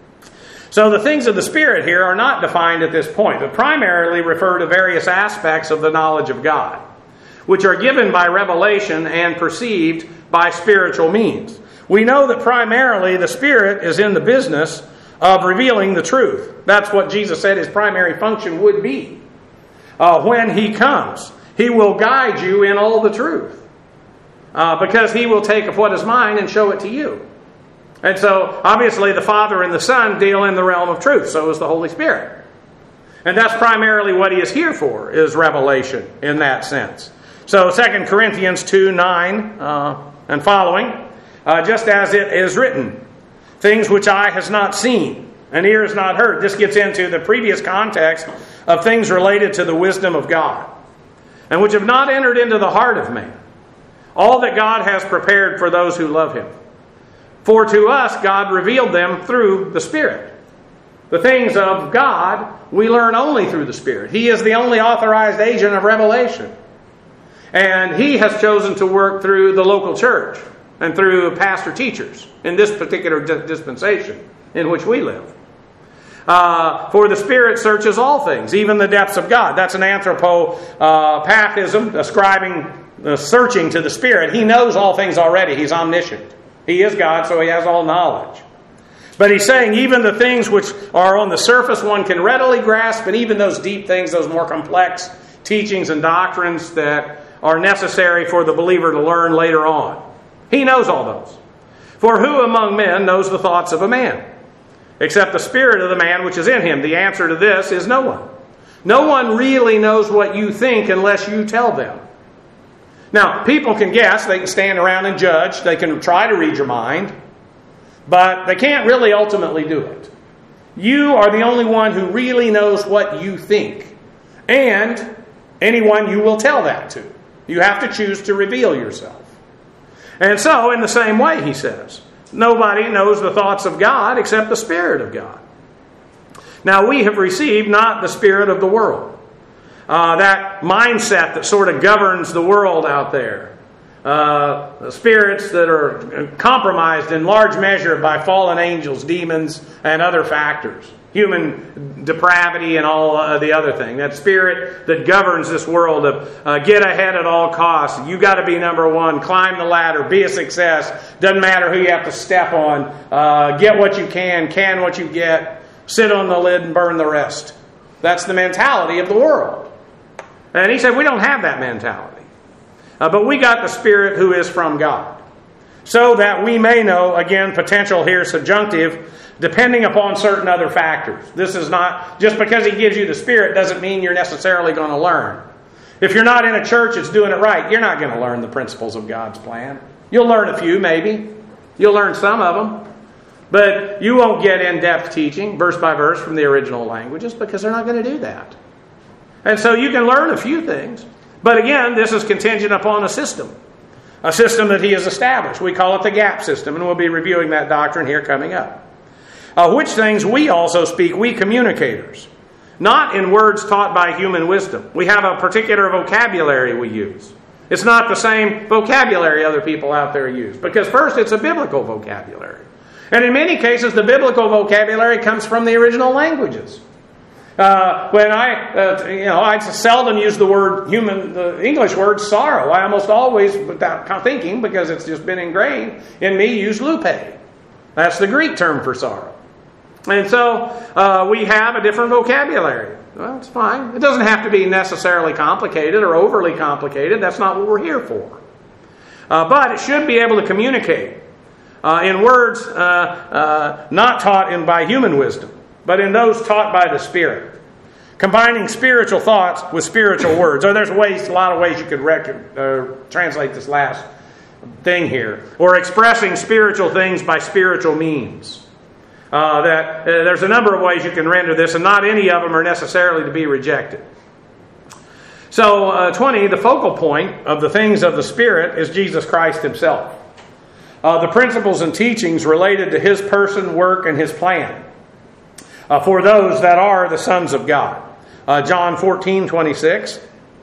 So the things of the Spirit here are not defined at this point, but primarily refer to various aspects of the knowledge of God, which are given by revelation and perceived by spiritual means. We know that primarily the Spirit is in the business of revealing the truth. That's what Jesus said his primary function would be. When he comes, he will guide you in all the truth. Because he will take of what is mine and show it to you. And so, obviously, the Father and the Son deal in the realm of truth. So is the Holy Spirit. And that's primarily what he is here for, is revelation in that sense. So 2 Corinthians 2:9 and following, just as it is written, things which eye has not seen and ear has not heard. This gets into the previous context of things related to the wisdom of God, and which have not entered into the heart of man. All that God has prepared for those who love him. For to us God revealed them through the Spirit. The things of God we learn only through the Spirit. He is the only authorized agent of revelation. And he has chosen to work through the local church and through pastor teachers in this particular dispensation in which we live. For the Spirit searches all things, even the depths of God. That's an anthropopathism, ascribing the searching to the Spirit. He knows all things already. He's omniscient. He is God, so he has all knowledge. But he's saying even the things which are on the surface one can readily grasp, and even those deep things, those more complex teachings and doctrines that are necessary for the believer to learn later on. He knows all those. For who among men knows the thoughts of a man, except the spirit of the man which is in him? The answer to this is no one. No one really knows what you think unless you tell them. Now, people can guess, they can stand around and judge, they can try to read your mind, but they can't really ultimately do it. You are the only one who really knows what you think, and anyone you will tell that to. You have to choose to reveal yourself. And so, in the same way, he says, nobody knows the thoughts of God except the Spirit of God. Now, we have received not the spirit of the world. That mindset that sort of governs the world out there. Spirits that are compromised in large measure by fallen angels, demons, and other factors. Human depravity and all the other thing. That spirit that governs this world of get ahead at all costs. You got to be number one. Climb the ladder. Be a success. Doesn't matter who you have to step on. Get what you can what you get. Sit on the lid and burn the rest. That's the mentality of the world. And he said we don't have that mentality. But we got the Spirit who is from God. So that we may know, again, potential here, subjunctive, depending upon certain other factors. This is not, just because he gives you the Spirit doesn't mean you're necessarily going to learn. If you're not in a church that's doing it right, you're not going to learn the principles of God's plan. You'll learn a few, maybe. You'll learn some of them. But you won't get in-depth teaching, verse by verse, from the original languages, because they're not going to do that. And so you can learn a few things. But again, this is contingent upon a system that he has established. We call it the GAP system, and we'll be reviewing that doctrine here coming up. Which things we also speak, we communicators, not in words taught by human wisdom. We have a particular vocabulary we use. It's not the same vocabulary other people out there use, because first, it's a biblical vocabulary. And in many cases, the biblical vocabulary comes from the original languages. When I seldom use the English word sorrow. I almost always, without thinking, because it's just been ingrained in me, use lupe. That's the Greek term for sorrow. And so we have a different vocabulary. Well, it's fine. It doesn't have to be necessarily complicated or overly complicated. That's not what we're here for. But it should be able to communicate in words not taught by human wisdom, but in those taught by the Spirit. Combining spiritual thoughts with spiritual words. There's a lot of ways you could translate this last thing here. Or expressing spiritual things by spiritual means. There's a number of ways you can render this, and not any of them are necessarily to be rejected. So, 20, the focal point of the things of the Spirit is Jesus Christ himself. The principles and teachings related to his person, work, and his plan. For those that are the sons of God. John 14:26.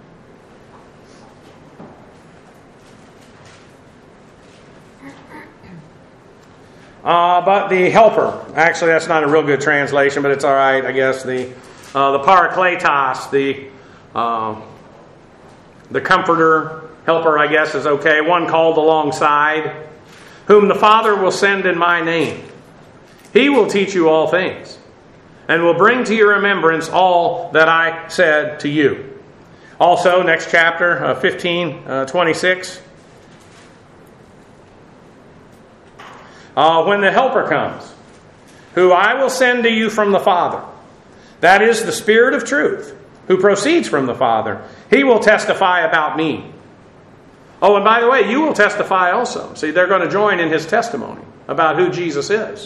But the helper, actually that's not a real good translation, but it's all right, I guess. The parakletos, the comforter, helper, I guess is okay. One called alongside, whom the Father will send in my name. He will teach you all things, and will bring to your remembrance all that I said to you. Also, next chapter, 15:26. When the Helper comes, who I will send to you from the Father, that is the Spirit of truth, who proceeds from the Father, he will testify about me. Oh, and by the way, you will testify also. See, they're going to join in his testimony about who Jesus is.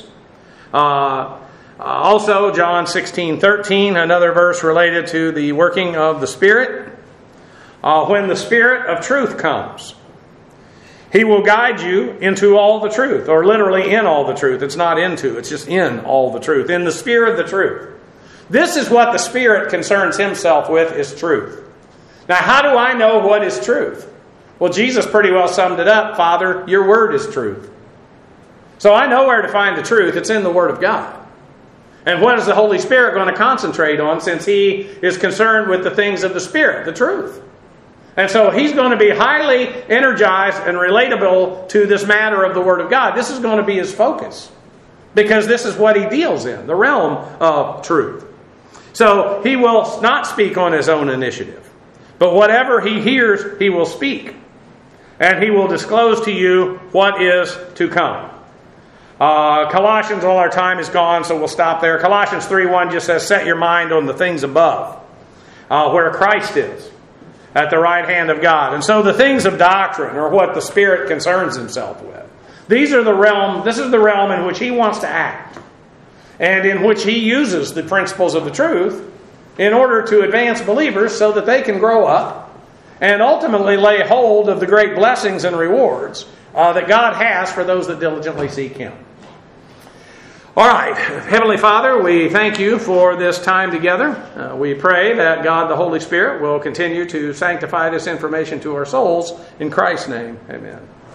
Also, John 16:13, another verse related to the working of the Spirit. When the Spirit of truth comes, he will guide you into all the truth, or literally in all the truth. It's not into, it's just in all the truth, in the Spirit of the truth. This is what the Spirit concerns himself with, is truth. Now, how do I know what is truth? Well, Jesus pretty well summed it up. Father, your word is truth. So I know where to find the truth. It's in the Word of God. And what is the Holy Spirit going to concentrate on, since he is concerned with the things of the Spirit, the truth? And so he's going to be highly energized and relatable to this matter of the Word of God. This is going to be his focus, because this is what he deals in, the realm of truth. So he will not speak on his own initiative, but whatever he hears, he will speak. And he will disclose to you what is to come. Colossians, all our time is gone, so we'll stop there. Colossians 3:1 just says, set your mind on the things above. where Christ is, at the right hand of God. And so the things of doctrine are what the Spirit concerns Himself with. This is the realm in which He wants to act, and in which He uses the principles of the truth in order to advance believers so that they can grow up and ultimately lay hold of the great blessings and rewards that God has for those that diligently seek Him. All right, Heavenly Father, we thank You for this time together. We pray that God the Holy Spirit will continue to sanctify this information to our souls. In Christ's name, amen.